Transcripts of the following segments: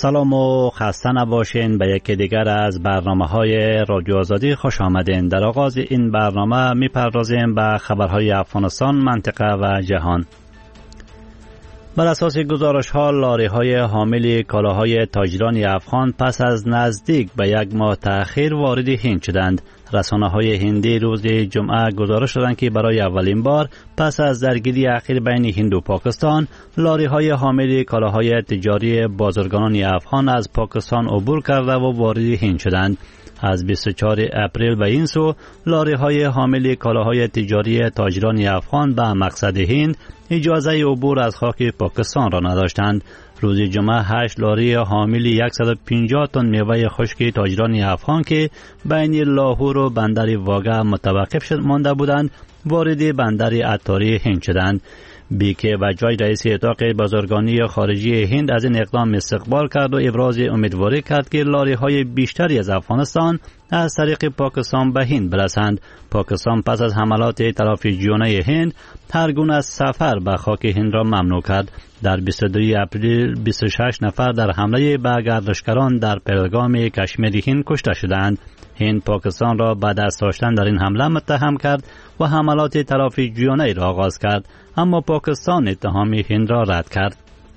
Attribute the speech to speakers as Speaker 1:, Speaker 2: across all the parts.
Speaker 1: سلام و خسته نباشین به یکی دیگر از برنامه‌های رادیو آزادی خوش آمدین. در آغاز این برنامه می‌پردازیم به خبرهای افغانستان، منطقه و جهان. بر اساس گزارش‌ها لاری‌های حامل کالاهای تاجران افغان پس از نزدیک به یک ماه تأخیر وارد هند شدند. رسانه‌های هندی روز جمعه گزارش دادند که برای اولین بار پس از درگیری اخیر بین هند و پاکستان، لاری‌های حامل کالاهای تجاری بازرگانان افغان از پاکستان عبور کرده و وارد هند شدند. از 24 اپریل به این سو لاری‌های حامل کالاهای تجاری تاجران افغان به مقصد هند اجازه عبور از خاک پاکستان را نداشتند. روز جمعه 8 لاری حامل 150 تن میوه خشک تاجران افغان که بین لاهور و بندر واگه متوقف مانده بودند وارد بندر عطاری هند شدند. بیکه و جای رئیس اتاق بازرگانی خارجی هند از این اقدام استقبال کرد و ابراز امیدواری کرد که لاری های بیشتری از افغانستان از طریق پاکستان به هند برسند. پاکستان پس از حملات تلافیجویانه هند هر گونه سفر به خاک هند را ممنوع کرد. در 22 اپریل 26 نفر در حمله به گردشگران در پهلگام کشمیر هند کشته شدند. هند پاکستان را به دست داشتن در این حمله متهم کرد و حملات تلافیجویانه را آغاز کرد، اما پاکستان اتهام هند را رد کرد.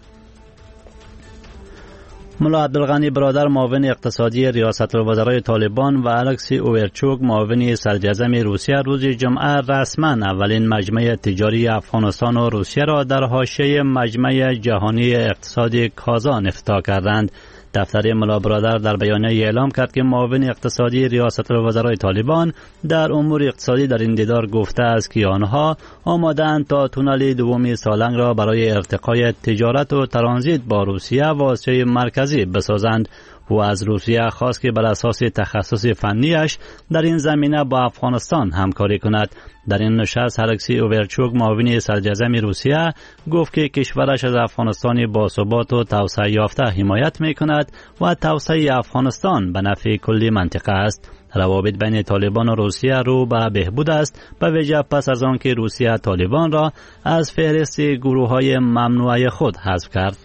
Speaker 1: ملا عبدالغنی برادر معاون اقتصادی ریاست الوزرای طالبان و الکسی اوورچوک معاون صدراعظم روسیه روز جمعه رسما اولین مجمع تجاری افغانستان و روسیه را در حاشیه مجمع جهانی اقتصاد کازان افتتاح کردند. دفتر ملا برادر در بیانیه اعلام کرد که معاون اقتصادی ریاست الوزرای طالبان در امور اقتصادی در این دیدار گفته است که آنها آماده‌اند تا تونل دوم سالنگ را برای ارتقای تجارت و ترانزیت با روسیه واسطه مرکزی بسازند. و از روسیه خواست که بر اساس تخصص فنیش در این زمینه با افغانستان همکاری کند. در این نشست الکسی اوورچوک معاون صدراعظم روسیه گفت که کشورش از افغانستان باثبات و توسعه یافته حمایت می‌کند و توسعه افغانستان به نفع کل منطقه است. روابط بین طالبان و روسیه رو به بهبود است، به ویژه پس از آنکه روسیه طالبان را از فهرست گروه‌های ممنوعه خود حذف کرد.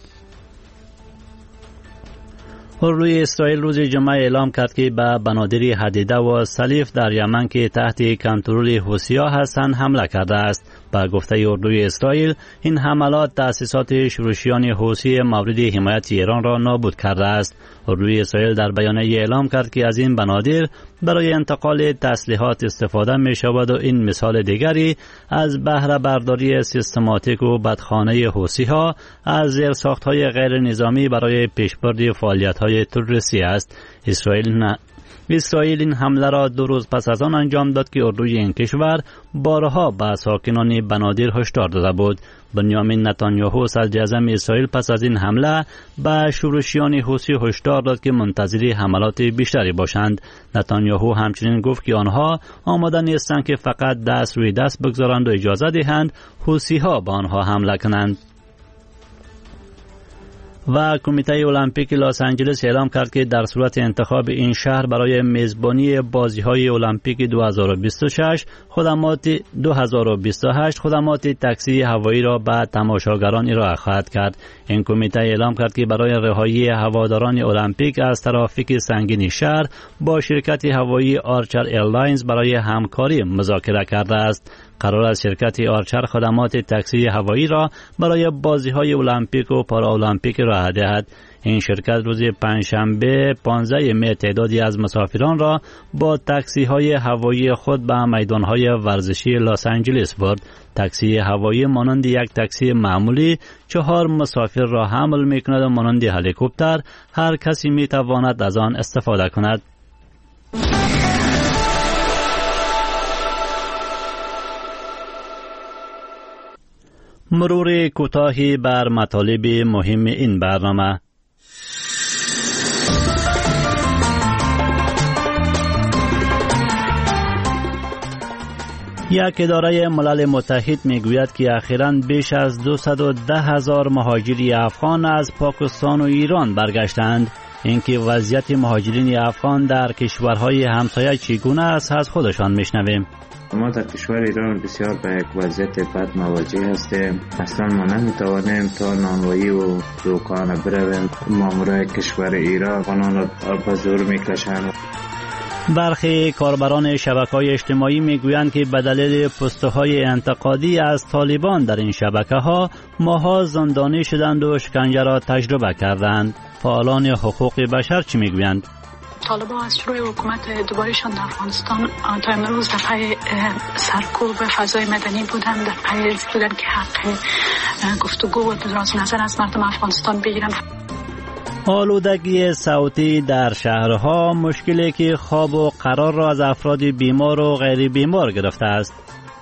Speaker 1: روی اسرائیل روز جمعه اعلام کرد که به بنادر حدیده و سلیف در یمن که تحت کنترل حوثی‌ها هستند حمله کرده است. با گفته اردوی اسرائیل این حملات تأسیسات شورشیان حوثی مورد حمایت ایران را نابود کرده است. اردوی اسرائیل در بیانیه اعلام کرد که از این بنادر برای انتقال تسلیحات استفاده می شود و این مثال دیگری از بهره برداری سیستماتیک و بدخانه حوثی‌ها از زیرساخت‌های غیر نظامی برای پیشبرد فعالیت‌های تروریستی است. اسرائیل این حمله را 2 روز پس از آن انجام داد که اردوی این کشور بارها به ساکنان بنادر هشدار داده بود. بنیامین نتانیاهو صدراعظم اسرائیل پس از این حمله به شورشیان حوثی هشدار داد که منتظر حملات بیشتری باشند. نتانیاهو همچنین گفت که آنها آماده نیستند که فقط دست روی دست بگذارند و اجازه دهند حوثی‌ها به آنها حمله کنند. و کمیته المپیک لس آنجلس اعلام کرد که در صورت انتخاب این شهر برای میزبانی بازی‌های المپیک 2028 خدمات تاکسی هوایی را به تماشاگران ارائه خواهد کرد. این کمیته اعلام کرد که برای رهایی هواداران المپیک از ترافیک سنگین شهر با شرکت هوایی آرچر ایرلاینز برای همکاری مذاکره کرده است. قرار است شرکت آرچر خدمات تاکسی هوایی را برای بازی‌های المپیک و پارالمپیک راه دهد. این شرکت روز پنجشنبه 15 می تعدادی از مسافران را با تاکسی‌های هوایی خود به میدان‌های ورزشی لس آنجلس برد. تاکسی هوایی مانند یک تاکسی معمولی 4 مسافر را حمل می‌کند و مانند هلیکوپتر هر کسی می‌تواند از آن استفاده کند. مرور کوتاهی بر مطالب مهم این برنامه. یک اداره ملل متحد میگوید که اخیراً بیش از 210,000 مهاجری افغان از پاکستان و ایران برگشتند. اینکه وضعیت مهاجرین افغان در کشورهای همسایه چگونه است از خودشان میشنویم.
Speaker 2: ما در کشور ایران بسیار به یک وضعیت بد مواجه هستیم. اصلا ما نمیتوانیم تا نانوایی و دکان برویم. مامورای کشور ایران قانون را به زور میکشند.
Speaker 1: برخی کاربران شبکه‌های اجتماعی میگویند که به دلیل پست‌های انتقادی از طالبان در این شبکه‌ها ماها زندانی شدند و شکنجه را تجربه کردند. فعالان حقوق بشر چی میگویند؟
Speaker 3: طالبان از شروع حکومت دوبارشان در افغانستان تا امروز در پای سرکوب فضای مدنی بودند، در پای بودن که حق گفتگو و ابراز نظر از مردم افغانستان بگیرند.
Speaker 1: آلودگی صوتی در شهرها مشکلی که خواب و قرار را از افراد بیمار و غیر بیمار گرفته است.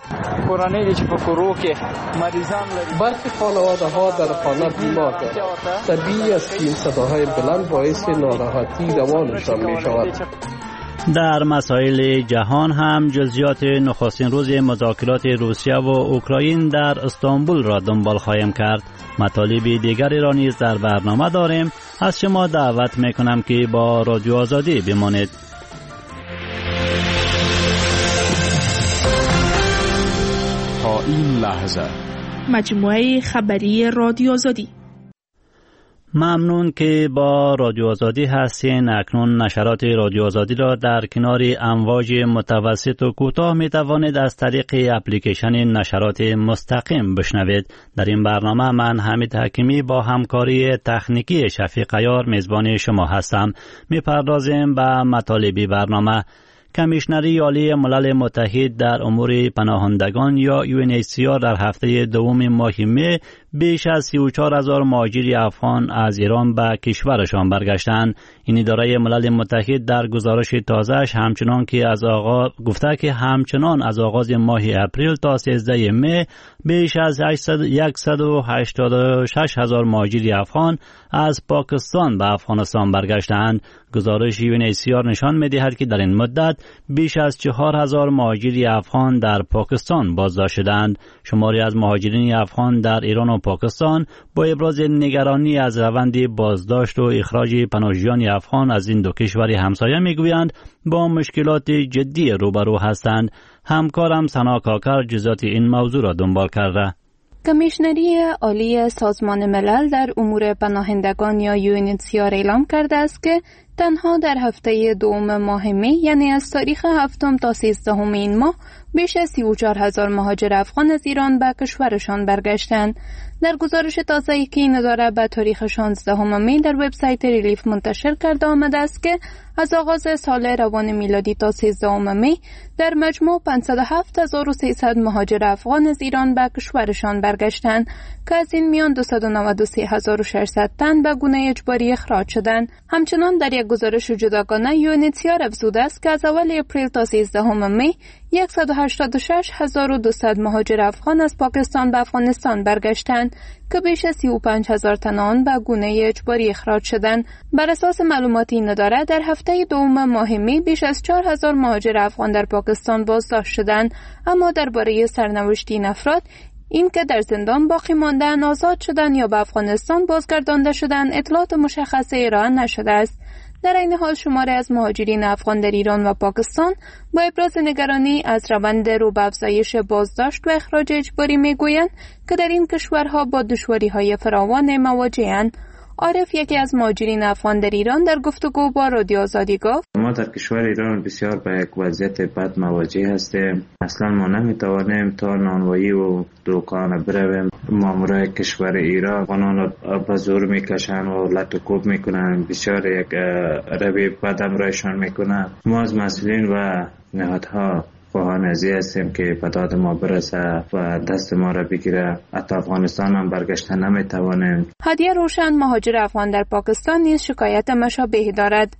Speaker 4: برخی خانواده ها در خانه بیمار دارند. طبیعی است که این صداهای بلند باعث ناراحتی روانشان می شود.
Speaker 1: در مسائل جهان هم جزئیات نخستین روز مذاکرات روسیه و اوکراین در استانبول را دنبال خواهیم کرد. مطالب دیگری را نیز در برنامه داریم. از شما دعوت میکنم که با رادیو آزادی بمانید.
Speaker 5: تا این لحظه
Speaker 6: مجموعه خبری رادیو آزادی.
Speaker 1: ممنون که با رادیو آزادی هستین. اکنون نشرات رادیو آزادی را در کنار امواج متوسط و کوتاه می توانید از طریق اپلیکیشن نشرات مستقیم بشنوید. در این برنامه من حمید حکیمی با همکاری تکنیکی شفیق عیار میزبان شما هستم. می پردازیم به مطالب برنامه. کمیشنری عالی ملل متحد در امور پناهندگان یا UNHCR در هفته دوم ماه می بیش از 34,000 مهاجر افغان از ایران به کشورشان برگشتند. این اداره ملل متحد در گزارش تازه‌اش همچنان از آغاز ماه اپریل تا 13 می بیش از 186,000 مهاجر افغان از پاکستان به افغانستان برگشتند. گزارش UNHCR نشان می‌دهد که در این مدت بیش از 4,000 مهاجر افغان در پاکستان بازداشت شدند. شماری از مهاجرین افغان در ایران و پاکستان با ابراز نگرانی از روند بازداشت و اخراج پناهجویان افغان از این دو کشور همسایه میگویند با مشکلات جدی روبرو هستند. همکارم سنا کاکر جزئیات این موضوع را دنبال کرده.
Speaker 7: کمیشنری عالی سازمان ملل در امور پناهندگان یا UNHCR اعلام کرده است که تنها در هفته دوم ماه می، یعنی از تاریخ 7 تا 13 این ماه، بیش از 34,000 مهاجر افغان از ایران به کشورشان برگشتند. در گزارش تازه‌ای که این اداره به تاریخ 16 می در وبسایت ریلیف منتشر کرده آمده است که از آغاز سال روان میلادی تا 13 می در مجموع 507,300 مهاجر افغان از ایران به کشورشان برگشتند که از این میان 293,600 تن به گونه اجباری اخراج شدند. همچنان در یک گزارش جداگانه UNHCR افزوده است که از اول اپریل تا 13 می 186,200 مهاجر افغان از پاکستان به افغانستان برگشتند که بیش از 35,000 تن آن به گونه اجباری اخراج شدند. بر اساس معلومات این اداره در هفته دوم ماه می بیش از 4,000 مهاجر افغان در پاکستان بازداشت شدند، اما درباره سرنوشت این افراد، این که در زندان باقی ماندن، آزاد شدن یا به افغانستان بازگردانده شدن، اطلاعات مشخصه ارائه نشده است. در این حال شماری از مهاجرین افغان در ایران و پاکستان با ابراز نگرانی از روند رو به افزایش بازداشت و اخراج اجباری میگویند که در این کشورها با دشواری‌های فراوان مواجه‌اند. عارف، یکی از مهاجرین افغان در ایران، در گفتگو با رادیو آزادی گفت:
Speaker 2: ما در کشور ایران بسیار به یک وضعیت بد مواجه هستیم. اصلا ما نمیتوانیم تا نانوایی و دکان برویم. مامورای کشور ایران قانون را به زور میکشن و لط و کوب میکنن. بسیار یک روی بد امرایشان میکنن. ما از مسئولین و نهادها خواهان ازی هستیم که به داد ما برسه و دست ما را بگیره. حتی افغانستان هم برگشتن نمیتوانیم.
Speaker 7: هدیه روشن، مهاجر افغان در پاکستان، نیز شکایت مشابهی دارد.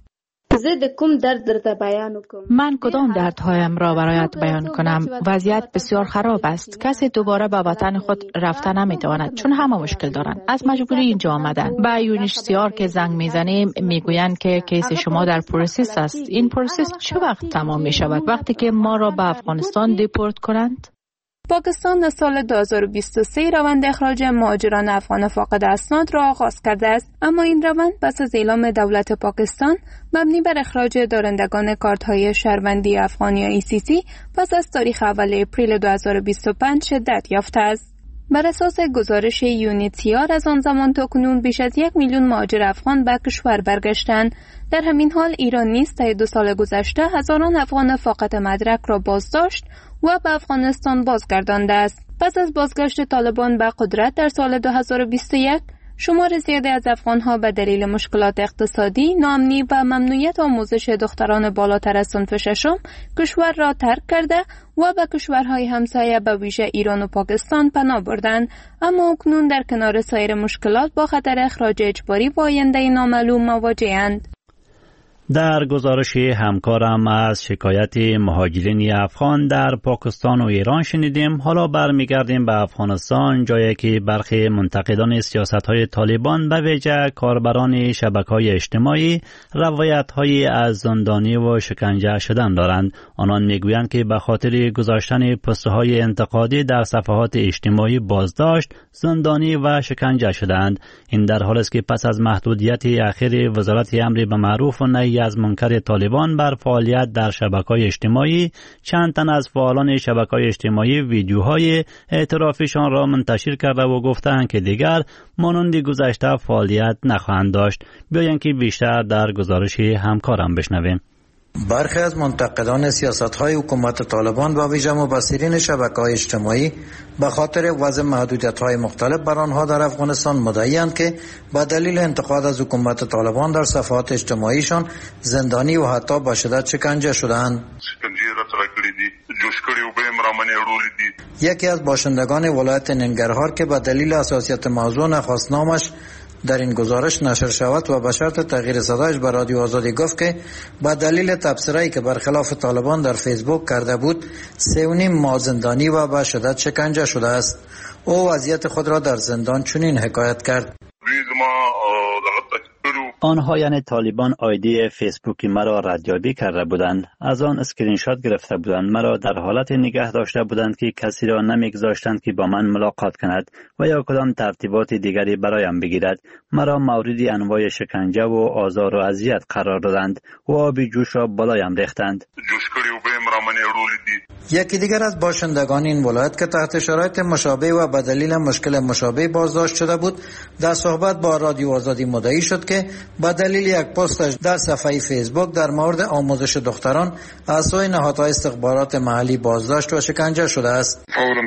Speaker 8: من کدام دردهایم را برایت بیان کنم؟ وضعیت بسیار خراب است. کسی دوباره به وطن خود رفته نمیتواند چون همه مشکل دارند. از مجبوری اینجا آمدن. به UNHCR که زنگ میزنیم میگویند که کیس شما در پروسس است. این پروسس چه وقت تمام می شود؟ وقتی که ما را به افغانستان دیپورت کنند؟
Speaker 7: پاکستان در سال 2023 روند اخراج مهاجران افغان فاقد اسناد را آغاز کرده است، اما این روند پس از اعلام دولت پاکستان مبنی بر اخراج دارندگان کارت‌های شهروندی افغان یا ECC پس از تاریخ اول اپریل 2025 شدت یافته است. بر اساس گزارش یونیتسیار از آن زمان تا کنون بیش از 1 میلیون مهاجر افغان به کشور برگشتند. در همین حال ایران نیز طی 2 سال گذشته هزاران افغان فاقد مدرک را بازداشت و به افغانستان بازگردانده است. پس از بازگشت طالبان به قدرت در سال 2021 شمار زیادی از افغانها به دلیل مشکلات اقتصادی، ناامنی و ممنوعیت آموزش دختران بالاتر از صنف ششم کشور را ترک کرده و به کشورهای همسایه به ویژه ایران و پاکستان پناه بردند، اما اکنون در کنار سایر مشکلات با خطر اخراج اجباری و آینده نامعلوم مواجه‌اند.
Speaker 1: در گزارش همکارم از شکایت مهاجرین افغان در پاکستان و ایران شنیدیم. حالا برمیگردیم به افغانستان، جایی که برخی منتقدان سیاست‌های طالبان به ویژه کاربران شبکه‌های اجتماعی روایت‌های از زندانی و شکنجه شدن دارند. آنان میگویند که به خاطر گذاشتن پست‌های انتقادی در صفحات اجتماعی بازداشت، زندانی و شکنجه شدند. این در حالی است که پس از محدودیت اخیر وزارت امر به معروف و نهی از منکر طالبان بر فعالیت در شبکه‌های اجتماعی، چند تن از فعالان شبکه‌های اجتماعی ویدیوهای اعترافشان را منتشر کرده و گفتند که دیگر مانند گذشته فعالیت نخواهند داشت. بیایید که بیشتر در گزارش همکارم بشنویم.
Speaker 9: برخی از منتقدان سیاست‌های حکومت طالبان و ویژه مبصرین شبکه‌های اجتماعی به خاطر وضع محدودیت‌های مختلف بر آنها در افغانستان مدعی‌اند که به دلیل انتقاد از حکومت طالبان در صفحات اجتماعیشان زندانی و حتی به شدت شکنجه شدند. یکی از باشندگان ولایت ننگرهار که به دلیل حساسیت موضوع نخواست نامش در این گزارش نشر شود و به شرط تغییر صدایش به رادیو آزادی گفت که به دلیل تبصره‌ای که برخلاف طالبان در فیسبوک کرده بود 3.5 ماه زندانی و به شدت شکنجه شده است. او وضعیت خود را در زندان چنین حکایت کرد:
Speaker 1: آنها یعنی طالبان آیدی فیسبوکی مرا ردیابی کرده بودند، از آن اسکرین شات گرفته بودند، مرا در حالت نگه داشته بودند که کسی را نمیگذاشتند که با من ملاقات کند و یا کدام ترتیبات دیگری برایم بگیرد. مرا مورد انواع شکنجه و آزار و اذیت قرار دادند و آبی جوش را بالایم ریختند.
Speaker 9: یکی دیگر از باشندگان این ولایت که تحت شرایط مشابه و به دلیل مشکل مشابه بازداشت شده بود، در صحبت با رادیو آزادی مدعی شد که به دلیل یک پستش در صفحه فیسبوک در مورد آموزش دختران از سوی نهادهای استخبارات محلی بازداشت و شکنجه شده است.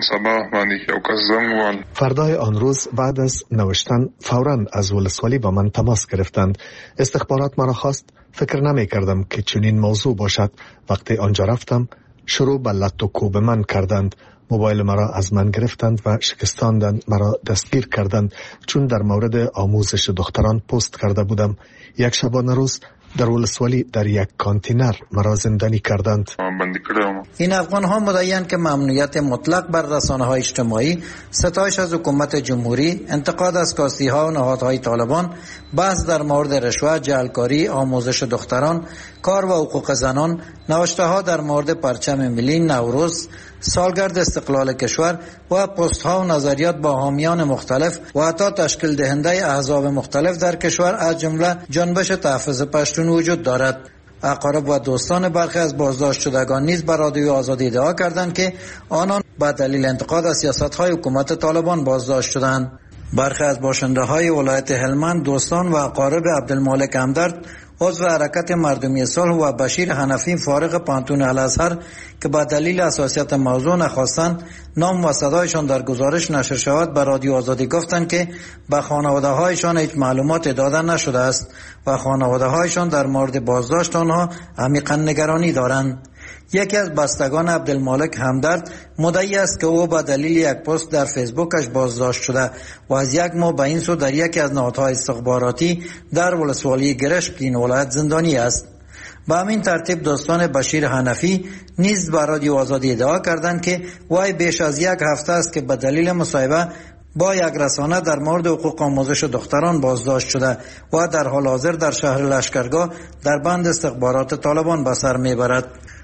Speaker 10: فردای آن روز بعد از نوشتن فوراً از ولسوالی با من تماس گرفتند. استخبارات مرا خواست. فکر نمی کردم که چنین موضوع باشد. وقتی آنجا رفتم شروع به لط و کوب من کردند. موبایل مرا از من گرفتند و شکستاندند. مرا دستگیر کردند چون در مورد آموزش دختران پست کرده بودم. یک شبانه روز در ولسوالی در یک کانتینر مرا زندانی کردند.
Speaker 9: این افغان ها مدعی‌اند که ممنوعیت مطلق بر رسانه‌های اجتماعی، ستایش از حکومت جمهوری، انتقاد از کاستی‌ها و نهادهای طالبان، بحث در مورد رشوه، جعلکاری، آموزش دختران، کار و حقوق زنان، نوشته‌ها در مورد پرچم ملی، نوروز، سالگرد استقلال کشور و پست‌ها و نظریات با حامیان مختلف و حتی تشکیل دهنده احزاب مختلف در کشور از جمله جنبش تحفظ پشتون وجود دارد. اقارب و دوستان برخی از بازداشت شدگان نیز به رادیو آزادی ادعا کردند که آنان به دلیل انتقاد از سیاست‌های حکومت طالبان بازداشت شدند. برخی از باشنده‌های ولایت هلمند، دوستان و اقارب عبدالمالک همدرد، عضو حرکت مردمی صلح و بشیر حنفی فارغ پانتون الازهر که با دلیل حساسیت موضوع نخواستند نام و صدایشان در گزارش نشر شود به رادیو آزادی گفتند که به خانواده‌هایشان هیچ معلومات داده نشده است و خانواده‌هایشان در مورد بازداشت آنها عمیقاً نگرانی دارند. یکی از بستگان عبدالمالک همدرد مدعی است که او با دلیل یک پست در فیسبوکش بازداشت شده و از 1 ماه به این سو در یکی از نهادهای استخباراتی در ولسوالی گرشک این ولایت زندانی است. به همین ترتیب دوستان بشیر حنفی نیز به رادیو آزادی ادعا کردند که وی بیش از 1 هفته است که به دلیل مصاحبه با یک رسانه در مورد حقوق آموزش دختران بازداشت شده و در حال حاضر در شهر لشکرگاه در بند استخبارات طالبان به سر میبرد.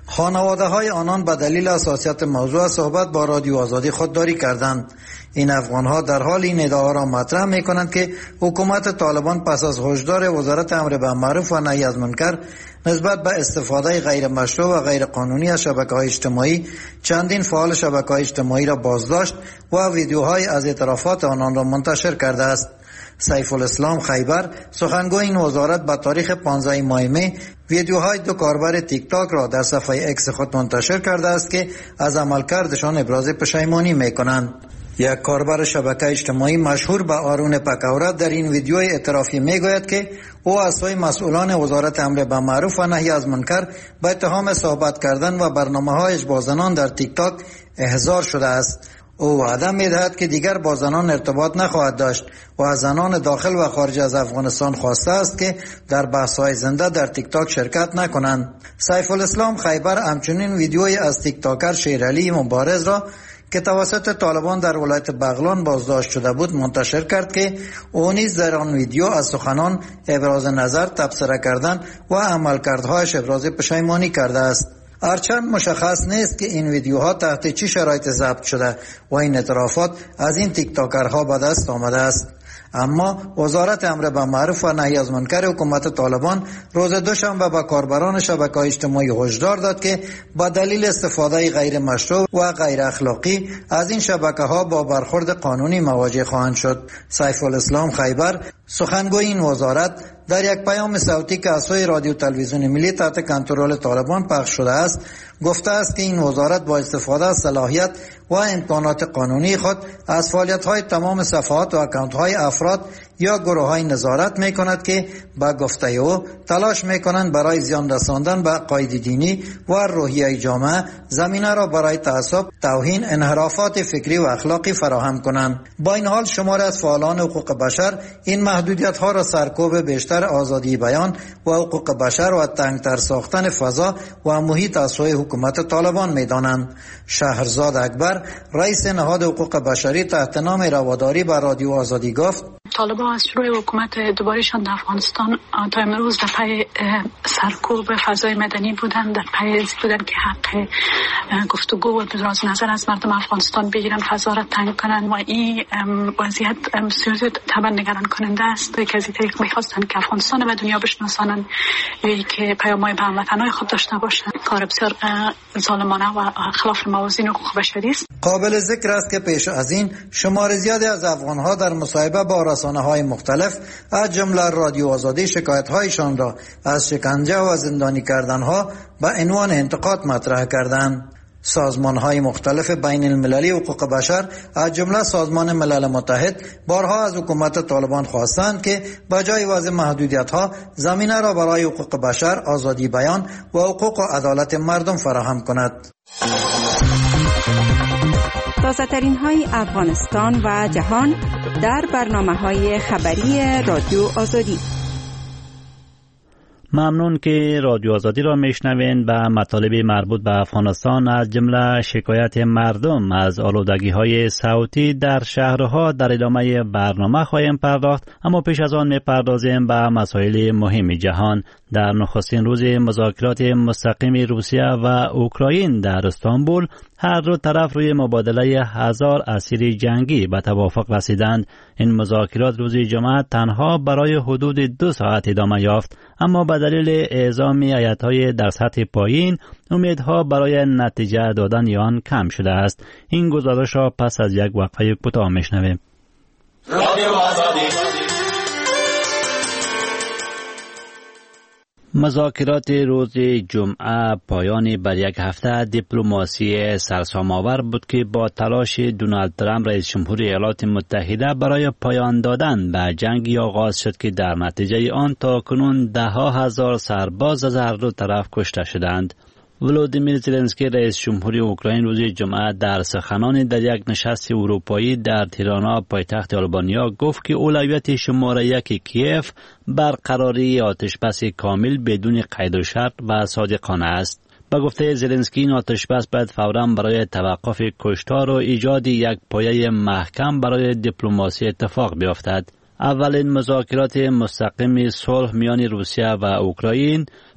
Speaker 9: خانواده های آنان به دلیل حساسیت موضوع صحبت با رادیو آزادی خودداری کردند. این افغان ها در حال این ادعا را مطرح می کنند که حکومت طالبان پس از هشدار وزارت امر بالمعروف و نهی از منکر نسبت به استفاده غیر مشروع و غیر قانونی از شبکه‌های اجتماعی چندین فعال شبکه‌های اجتماعی را بازداشت و ویدیوهای از اعترافات آنان را منتشر کرده است. سیف الاسلام خیبر سخنگوی این وزارت به تاریخ 15 ماه می ویدیوهای دو کاربر تیک تاک را در صفحه اکس خود منتشر کرده است که از عملکردشان ابراز پشیمانی می کنند. یک کاربر شبکه اجتماعی مشهور به آرون پکورت در این ویدیوی اعترافی می گوید که او از سوی مسئولان وزارت امر بالمعروف و نهی از منکر به اتهام صحبت کردن و برنامه‌هایش با زنان در تیک تاک احضار شده است. او وعده می‌دهد که دیگر با زنان ارتباط نخواهد داشت و از زنان داخل و خارج از افغانستان خواسته است که در بحث‌های زنده در تیک تاک شرکت نکنند. سیف الاسلام خیبر همچنین ویدیویی از تیک تاکر شیرعلی مبارز را که توسط طالبان در ولایت بغلان بازداشت شده بود منتشر کرد که او نیز در آن ویدیو از سخنان ابراز نظر، تبصره کردن و عملکردهایش ابراز پشیمانی کرده است. هرچند مشخص نیست که این ویدیوها تحت چه شرایط ضبط شده و این اعترافات از این تیک تاکرها به دست آمده است. اما وزارت امر بالمعروف و نهی از منکر حکومت طالبان روز دوشنبه به کاربران شبکه‌های اجتماعی هشدار داد که با دلیل استفاده غیر مشروع و غیر اخلاقی از این شبکه‌ها با برخورد قانونی مواجه خواهند شد. سیف الاسلام خیبر سخنگوی این وزارت در یک پیام صوتی که از سوی رادیو تلویزیون ملی تحت کنترل طالبان پخش شده است گفته است که این وزارت با استفاده از صلاحیت و امکانات قانونی خود از فعالیت‌های تمام صفحات و اکانت‌های افراد یا گروه‌های نظارت می‌کند که با گفته او تلاش می‌کنند برای زیان رساندن به عقاید دینی و روحیه جامعه زمینه را برای تعصب، توهین، انحرافات فکری و اخلاقی فراهم کنند. با این حال شماری از فعالان حقوق بشر این محدودیت‌ها را سرکوب بیشتر آزادی بیان و حقوق بشر و تنگتر ساختن فضا و محیط از سوی حکومت طالبان می‌دانند. شهرزاد اکبر رئیس نهاد حقوق بشری تحت نام رواداری بر رادیو آزادی گفت
Speaker 3: طالبان از شروع حکومت دوبارهشان در افغانستان تا امروز در پی سرکوب فضای مدنی بودند، در پی بودند که حق گفتگو و ابراز نظر از مردم افغانستان بگیرن، فضا را تنگ کنند و این وضعیت بسیار طبعا نگران کننده است که از این طریق می‌خواستند که افغانستان به دنیا بشناسانند یا که پیام‌های به هموطنان خود داشته باشند. کار بسیار ظالمانه و خلاف موازین حقوق بشری است.
Speaker 9: قابل ذکر است که پیش از این شمار زیادی از افغان‌ها در مصاحبه با رسانه‌های مختلف از جمله رادیو آزادی شکایت‌هایشان را از شکنجه و زندانی کردن‌ها به عنوان انتقاد مطرح کردند. سازمان‌های مختلف بین المللی حقوق بشر از جمله سازمان ملل متحد بارها از حکومت طالبان خواستند که بجای وضع محدودیت‌ها زمینه را برای حقوق بشر، آزادی بیان و حقوق و عدالت مردم فراهم کند.
Speaker 11: تازه‌ترین های افغانستان و جهان در برنامه‌های خبری رادیو آزادی.
Speaker 1: ممنون که رادیو آزادی را میشنوین. به مطالب مربوط به افغانستان از جمله شکایت مردم از آلودگی‌های صوتی در شهرها در ادامه برنامه خواهیم پرداخت، اما پیش از آن می‌پردازیم به مسائل مهم جهان. در نخستین روز مذاکرات مستقیم روسیه و اوکراین در استانبول هر دو طرف روی مبادله 1000 اسیر جنگی به توافق رسیدند. این مذاکرات روز جمعه تنها برای حدود 2 ساعت ادامه یافت، اما به دلیل اعزام هیئت‌های در سطح پایین امیدها برای نتیجه دادن آن کم شده است. این گزارش را پس از یک وقفه کوتاه میشنویم. مذاکرات روز جمعه پایانی بر یک هفته دیپلماسی سرسام‌آور بود که با تلاش دونالد ترامپ رئیس جمهور ایالات متحده برای پایان دادن به جنگی آغاز شد که در نتیجه آن تاکنون 10,000 سرباز از هر دو طرف کشته شدند. ولودیمیر زلنسکی رئیس جمهور اوکراین روز جمعه در سخنانی در یک نشست اروپایی در تیرانا پایتخت آلبانیا گفت که اولویت شماره 1 کیف برقراری آتشبس کامل بدون قید و شرط و صادقانه است. به گفته زلنسکی این آتشبس باید فوراً برای توقف کشتار و ایجاد یک پایه محکم برای دیپلماسی اتفاق بیفتد. اولین مذاکرات مستقیم صلح میان روسیه و اوکراین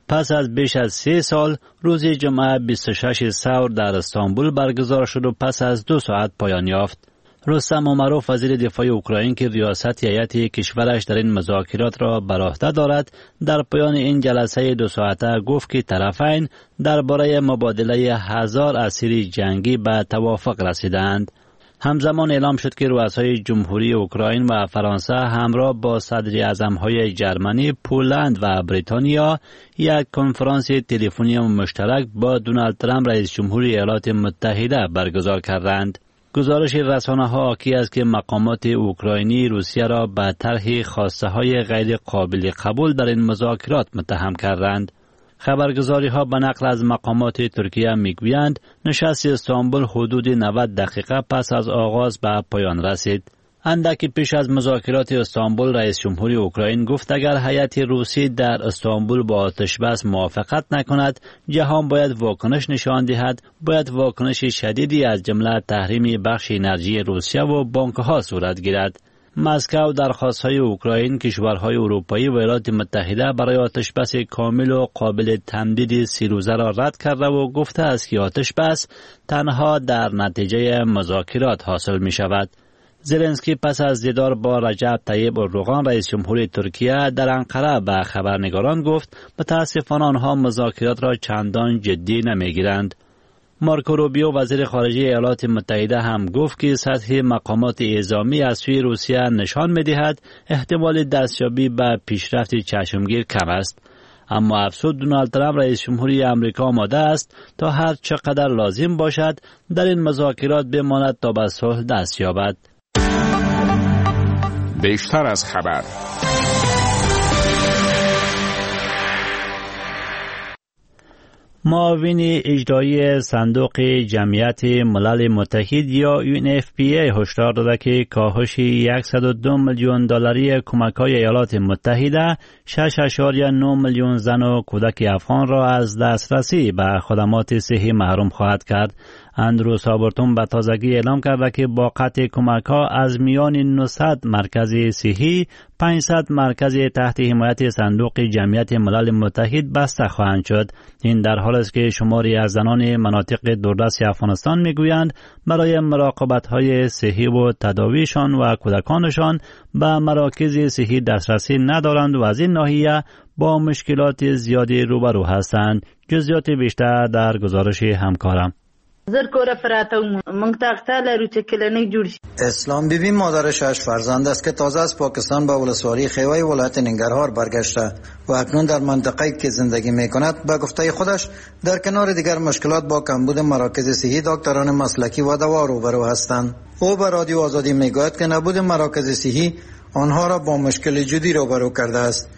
Speaker 1: پس از بیش از 3 سال روز جمعه 26 ثور در استانبول برگزار شد و پس از 2 ساعت پایان یافت. رستم امروف وزیر دفاع اوکراین که ریاست هیئت کشورش در این مذاکرات را بر عهده دارد در پایان این جلسه 2 ساعته گفت که طرفین درباره مبادله 1000 اسیر جنگی به توافق رسیدند. همزمان اعلام شد که رؤسای جمهوری اوکراین و فرانسه همراه با صدر اعظم‌های جرمنی، پولند و بریتانیا یک کنفرانس تلفنی مشترک با دونالد ترامپ رئیس جمهوری ایالات متحده برگزار کردند. گزارش رسانه‌ها حاکی است که مقامات اوکراینی روسیه را به طرح خواسته‌های غیر قابل قبول در این مذاکرات متهم کردند. خبرگزاری‌ها به نقل از مقامات ترکیه می‌گویند نشست استانبول حدود 90 دقیقه پس از آغاز به پایان رسید. اندکی پیش از مذاکرات استانبول رئیس جمهوری اوکراین گفت اگر هیئت روسی در استانبول با آتش بس موافقت نکند جهان باید واکنش نشان دهد، باید واکنش شدیدی از جمله تحریم بخش انرژی روسیه و بانک‌ها صورت گیرد. مسکو درخواست‌های اوکراین، کشورهای اروپایی و ایالات متحده برای آتش بس کامل و قابل تمدید 30 روزه را رد کرده و گفته است که آتش بس تنها در نتیجه مذاکرات حاصل می شود. زلنسکی پس از دیدار با رجب طیب اردوغان رئیس جمهوری ترکیه در انقره به خبرنگاران گفت متاسفانه آنها مذاکرات را چندان جدی نمیگیرند. مارکو روبیو وزیر خارجه ایالات متحده هم گفت که سطح مقامات اعزامی از سوی روسیه نشان می‌دهد احتمال دستیابی به پیشرفت چشمگیر کم است. اما افسود دونالد ترامپ رئیس جمهوری آمریکا آماده است تا هر چقدر لازم باشد در این مذاکرات بماند تا به صلح دست یابد.
Speaker 5: بیشتر از خبر.
Speaker 1: معاون اجرایی صندوق جمعیت ملل متحد یا UNFPA هشدار داده که کاهش 102 میلیون دلاری کمک‌های ایالات متحده 6.9 میلیون زن و کودک افغان را از دسترسی به خدمات صحی محروم خواهد کرد. اندرو سابرتون به تازگی اعلام کرده که با قطع کمک‌ها از میان 900 مرکز صحی 500 مرکز تحت حمایت صندوق جمعیت ملل متحد بسته خواهند شد. این در حالی است که شماری از زنان مناطق دوردست افغانستان میگویند برای مراقبت‌های صحی و تداویشان و کودکانشان به مراکز صحی دسترسی ندارند و از این ناحیه با مشکلات زیادی روبرو هستند. جزئیات بیشتر در گزارش همکارم.
Speaker 9: اسلام بیبی مادر 6 فرزند است که تازه از پاکستان به ولسوالی خیوای ولایت ننگرهار برگشته و اکنون در منطقه‌ای که زندگی می‌کند به گفته خودش در کنار دیگر مشکلات با کمبود مراکز صحی، دکتران مسلکی و دوا روبرو هستند. او به رادیو آزادی میگوید که نبود مراکز صحی آنها را با مشکل جدی روبرو کرده است.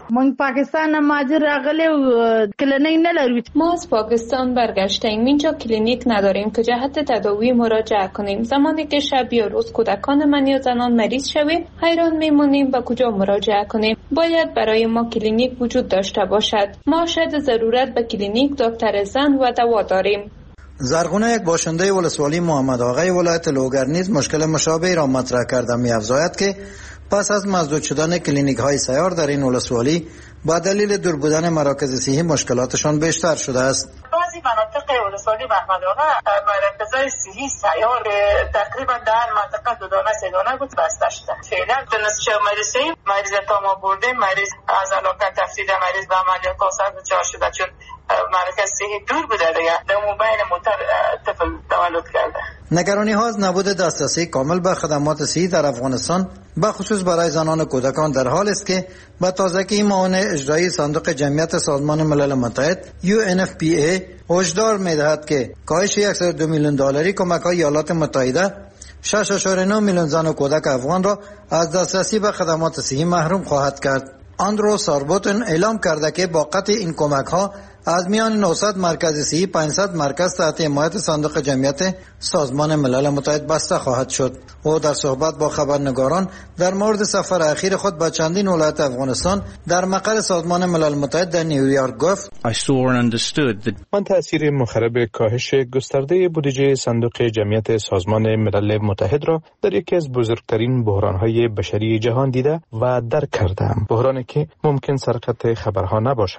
Speaker 7: ما از پاکستان برگشتیم. اینجا کلینیک نداریم که جهت تداوی مراجعه کنیم. زمانی که شب یا روز کودکان من یا زنان مریض شویم حیران میمونیم به کجا مراجعه کنیم. باید برای ما کلینیک وجود داشته باشد. ما شاید ضرورت به کلینیک، دکتر زن و دوا داریم.
Speaker 9: زرغونه، یک باشنده ولسوالی محمد آقای ولایت لوگر نیز مشکل مشابهی را مطرح کرده می‌افزاید که پس از مسدود شدن کلینیک های سیار در این ولسوالی با دلیل دور بودن مراکز صحی مشکلاتشان بیشتر شده است.
Speaker 12: بعضی مناطق ولسوالی محمد آقا مراکزهای صحی سیار تقریبا در منطقه دو دانه سه دانه بود بسته شده. فعلا تونست مریض تاما برده، مریض از علاقه تفسیر مریض به عملیات آسان دچار شده چون مرکز صحی دور بوده دیگه. در موبایل موتر طفل تولد کرده.
Speaker 9: نگرانی ها از نبود دسترسی کامل به خدمات صحی در افغانستان به خصوص برای زنان و کودکان در حال است که به تازگی معاون اجرایی صندوق جمعیت سازمان ملل متحد UNFPA هشدار می‌دهد که کاهش 102 میلیون دلاری کمک‌های ایالات متحده 6.9 میلیون زن و کودک افغان را از دسترسی به خدمات صحی محروم خواهد کرد. اندرو ساربوتن اعلام کرده که با قطع این کمک‌ها از میان 900 مرکز صحی 500 مرکز تحت حمایت صندوق جمعیت سازمان ملل متحد بسته خواهد شد. او در صحبت با خبرنگاران در مورد سفر اخیر خود به چندین ولایت افغانستان در مقر سازمان ملل متحد در نیویورک گفت:
Speaker 13: من تأثیر مخرب کاهش گسترده بودجه صندوق جمعیت سازمان ملل متحد را در یکی از بزرگترین بحران‌های بشری جهان دیده و درک کردم. بحرانی که ممکن سرقت خبرها نباشد.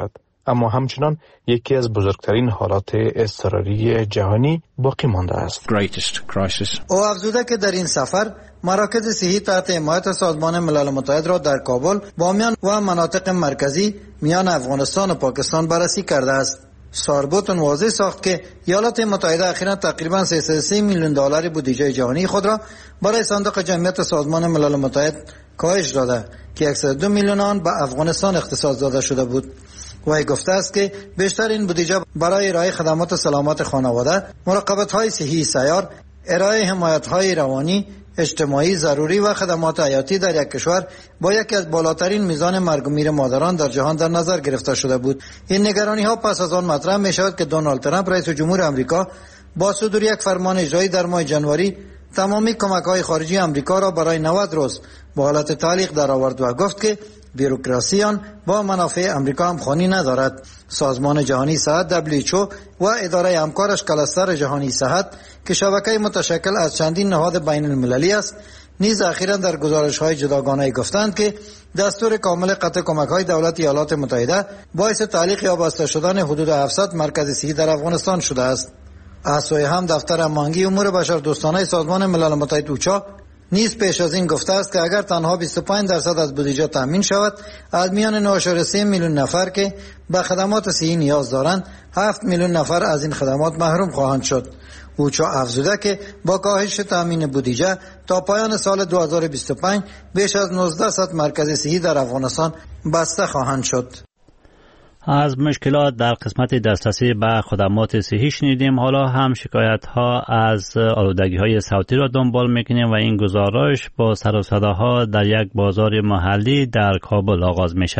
Speaker 13: اما همچنان یکی از بزرگترین حالات اضطراری جهانی باقی مانده است.
Speaker 9: او افزوده که در این سفر مراکز صحی تحت حمایت سازمان ملل متحد را در کابل، بامیان و مناطق مرکزی میان افغانستان و پاکستان بررسی کرده است. ساربوتون واضح ساخت که ایالات متحده اخیراً تقریباً 3.3 میلیون دلار بودجه جهانی خود را برای صندوق جمعیت سازمان ملل متحد کاهش داده که 102 میلیون آن به افغانستان اختصاص داده شده بود. وی گفته است که بیشتر این بودجه برای ارائه خدمات سلامت خانواده، مراقبت‌های صحی سیار، ارائه حمایت‌های روانی، اجتماعی ضروری و خدمات حیاتی در یک کشور با یکی از بالاترین میزان مرگ و میر مادران در جهان در نظر گرفته شده بود. این نگرانی‌ها پس از آن مطرح می‌شود که دونالد ترامپ رئیس جمهور آمریکا با صدور یک فرمان اجرایی در ماه ژانویه تمامی کمک‌های خارجی آمریکا را برای 90 روز به حالت تعلیق درآورد و گفت که بیروکراسی آن با منافع آمریکا همخوانی ندارد. سازمان جهانی صحت WHO و اداره همکارش کلستر جهانی صحت که شبکه متشکل از چندین نهاد بین المللی است، نیز اخیراً در گزارش‌های جداگانه گفتند که دستور کامل قطع کمک‌های دولت ایالات متحده باعث تعلیق یا بسته شدن حدود 700 مرکز صحی در افغانستان شده است. از سوی هم دفتر هماهنگی امور بشردوستانه سازمان ملل متحد اوچا نیز پیش از این گفته است که اگر تنها 25% از بودجه تامین شود، از میان 9.3 میلیون نفر که به خدمات صحی نیاز دارند، 7 میلیون نفر از این خدمات محروم خواهند شد. اوچا افزوده که با کاهش تامین بودجه تا پایان سال 2025 بیش از 1900 مرکز صحی در افغانستان بسته خواهند شد.
Speaker 1: از مشکلات در قسمت دسترسی به خدمات صحی شنیدیم. حالا هم شکایت ها از آلودگی های صوتی را دنبال میکنیم و این گزارش با سر و صداها در یک بازار محلی در کابل آغاز میشه.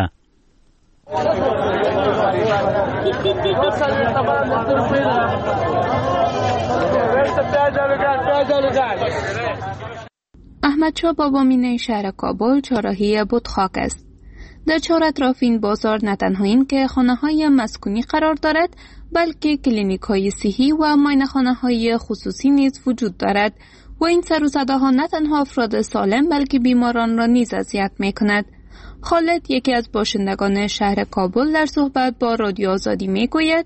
Speaker 7: احمدشاه بابامینه شهر کابل چهارراهی بتخاک است. در چهار اطراف این بازار نه تنها این که خانه‌های مسکونی قرار دارد، بلکه کلینیک‌های صحی و معاینه‌خانه‌های خصوصی نیز وجود دارد و این سر و صداها نه تنها افراد سالم بلکه بیماران را نیز اذیت می‌کند. خالد، یکی از باشندگان شهر کابل، در صحبت با رادیو آزادی می‌گوید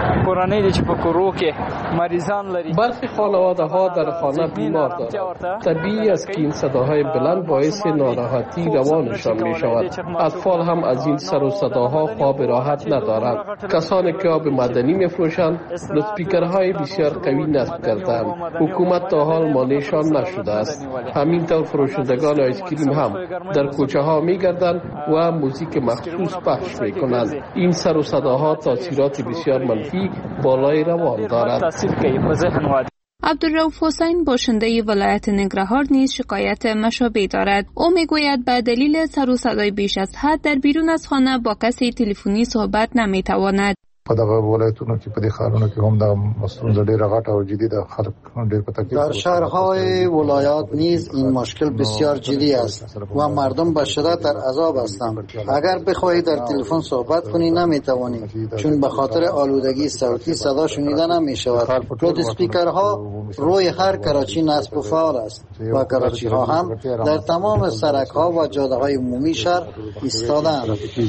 Speaker 4: برخی خانواده ها در خانه بیمار دارند. طبیعی است که این صداهای بلند باعث ناراحتی روانشان می شود. اطفال هم از این سر و صداها خواب راحت ندارند. کسانی که آب معدنی می فروشند لوسپیکرهای بسیار قوی نصب کردند. حکومت تا حال مانعشان نشده است. همینطور فروشندگان آیسکریم هم در کوچه ها می گردند و موزیک مخصوص پخش می کنند. این سر و صداها تاثیرات بسیار منفی بالای روان دارد.
Speaker 7: عبدالرؤوف حسین، باشنده ولایت ننگرهار، نیز شکایت مشابه دارد. او میگوید به دلیل سر و صدای بیش از حد در بیرون از خانه با کسی تلفنی صحبت نمیتواند.
Speaker 14: په دغه ولایتونو کې په دې ښارونو کې هم د مستونزه ډېره غټه او جدي ده. خلک ډېر په تکلیف
Speaker 9: در شهرهای ولایات نیز این مشکل بسیار جدی است و مردم به شدت در عذاب هستند. اگر بخواهی در تلفن صحبت کنی نمیتوانی، چون به خاطر آلودگی صوتی صدا شنیده نمیشود. لود اسپیکرها روی هر کراچی نصب و فعال است و کراچی ها هم در تمام سرک ها و جاده های عمومی شهر ایستاده‌اند.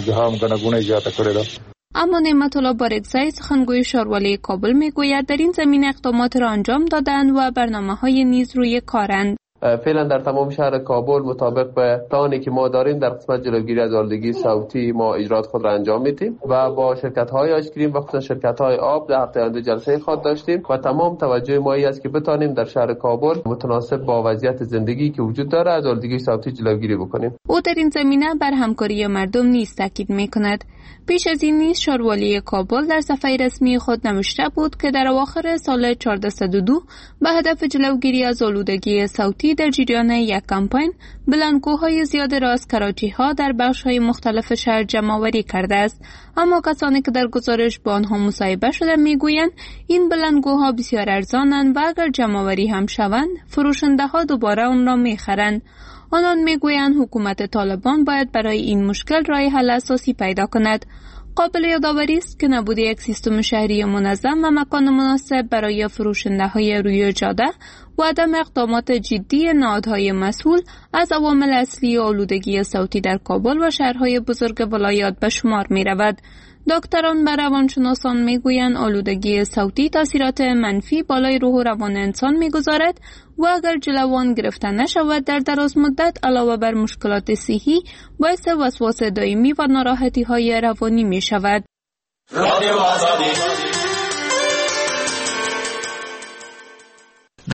Speaker 7: اما نعمت الله بارگزایی، سخنگوی شاروالی کابل، میگوید در این زمینه اقدامات را انجام دادند و برنامه‌های نیز روی کارند.
Speaker 15: فعلا در تمام شهر کابل مطابق به پلانی که ما داریم در قسمت جلوگیری از آلودگی صوتی ما اجرات خود را انجام میدیم و با شرکت‌های آیسکریم و خصوصا شرکت‌های آب در هفته آینده جلسه خود داشتیم و تمام توجه ما است که بتانیم در شهر کابل متناسب با وضعیت زندگی که وجود داره از آلودگی صوتی جلوگیری بکنیم.
Speaker 7: او در این زمینه بر همکاری مردم نیز تاکید می‌کند. پیش از این نیز شاروالی کابل در صفحه رسمی خود نوشته بود که در اواخر سال 1402 به هدف جلوگیری از آلودگی صوتی در جریان یک کمپین بلندگوهای زیاد را از کراچی‌ها در بخش‌های مختلف شهر جمع‌آوری کرده است. اما کسانی که در گزارش با آنها مصاحبه شده میگویند این بلندگوها بسیار ارزانند و اگر جمع‌آوری هم شوند فروشنده‌ها دوباره آن را می‌خرند. آنان میگویند حکومت طالبان باید برای این مشکل راه حل اساسی پیدا کند. قابل یادآوری است که نبود یک سیستم شهری منظم و مکان مناسب برای فروشنده‌های روی جاده و عدم اقدامات جدی نهادهای مسئول از عوامل اصلی آلودگی صوتی در کابل و شهرهای بزرگ ولایات به شمار می‌رود. دکتران و روانشناسان میگویند آلودگی صوتی تاثیرات منفی بالای روح و روان انسان میگذارد و اگر جلوان گرفته نشود در دراز مدت علاوه بر مشکلات صحی باعث وسواس دائمی و ناراحتی های روانی می شود. رادیو آزادی